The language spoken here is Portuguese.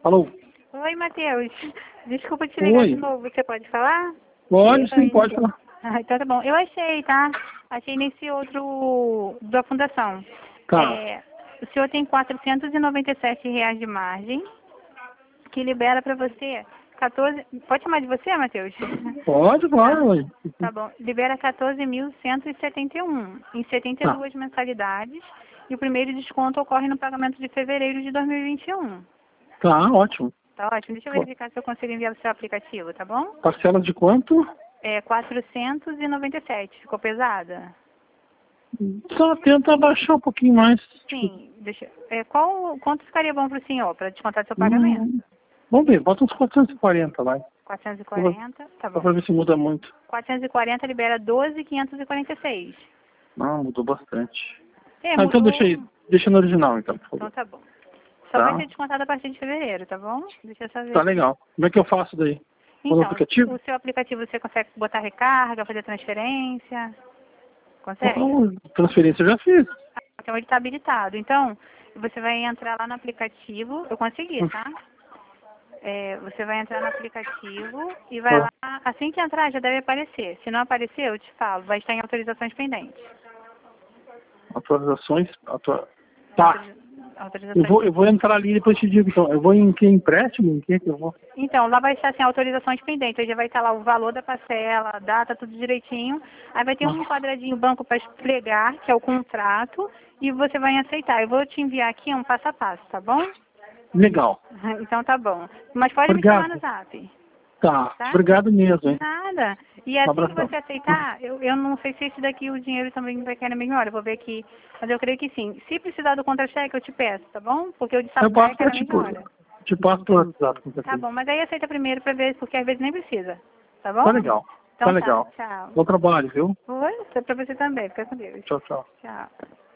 Alô? Oi, Matheus. Desculpa te ligar de novo. Você pode falar? Pode, sim, pode falar. Ah, então tá bom. Eu achei, tá? Achei nesse outro da fundação. Tá. O senhor tem R$ 497 de margem, que libera para você 14... Pode chamar de você, Matheus? Pode, claro. Ué. Tá bom. Libera 14.171 em Tá. 72 mensalidades. E o primeiro desconto ocorre no pagamento de fevereiro de 2021. Tá, ótimo. Tá ótimo. Deixa eu verificar se eu consigo enviar o seu aplicativo, tá bom? Parcela de quanto? 497. Ficou pesada? Só tenta abaixar um pouquinho mais. Sim. Quanto ficaria bom para o senhor, para descontar do seu pagamento? Vamos ver, bota uns 440, vai. 440, tá Só bom. pra ver se muda muito. 440 libera 12.546. Não, mudou bastante. Mudou. Então deixa no original, então, por favor. Então tá bom. Só vai ser descontado a partir de fevereiro, tá bom? Deixa eu só ver. Tá legal. Como é que eu faço daí? No Então, aplicativo? o seu aplicativo você consegue botar recarga, fazer transferência? Consegue? Transferência eu já fiz. Então ele está habilitado. Então, você vai entrar lá no aplicativo. Eu consegui, tá? Você vai entrar no aplicativo e vai lá. Assim que entrar, já deve aparecer. Se não aparecer, eu te falo. Vai estar em autorizações pendentes. Atualizações. Tá. Autorizações Eu vou entrar ali e depois te digo, então. Eu vou em que empréstimo? Em que eu vou? Então, lá vai estar assim, autorizações pendentes. Aí já vai estar lá o valor da parcela, a data, tudo direitinho. Aí vai ter um quadradinho branco para plegar, que é o contrato, e você vai aceitar. Eu vou te enviar aqui um passo a passo, tá bom? Legal. Então tá bom. Mas pode me chamar no zap. Tá. Tá? Obrigado mesmo, hein? Nada. E assim que abração. você aceitar, eu não sei se esse daqui o dinheiro também vai cair na mesma hora. Eu vou ver aqui. Mas eu creio que sim. Se precisar do contra-cheque, eu te peço, tá bom? Porque o de Eu sábado passo cai pra na ti, mesma hora. te passo por WhatsApp. Com Tá certeza. bom, mas aí aceita primeiro pra ver, porque às vezes nem precisa. Tá bom? Tá legal. Então Tá legal. tchau. Bom trabalho, viu? Oi, pra você também. Fica com Deus. Tchau, tchau. Tchau.